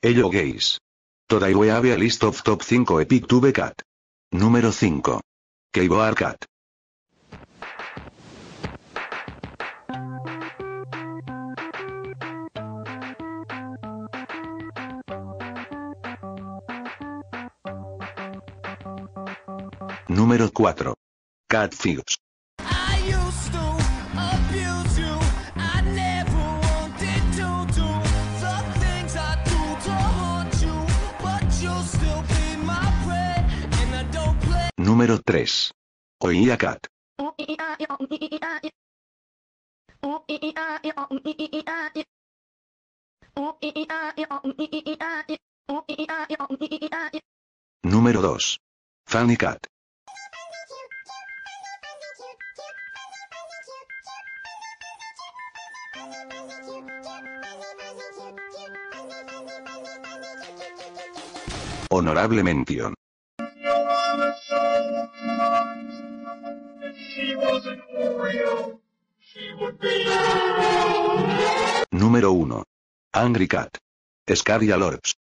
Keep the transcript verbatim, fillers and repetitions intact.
Hello gays. Today we have a list of top cinco epic tube cat. Número cinco. Keyboard Cat. Número cuatro. Catfish. Número tres. Oia Cat. Número dos. Fanny Cat. Honorable mención. Número uno. Angry Cat. Scary Lords.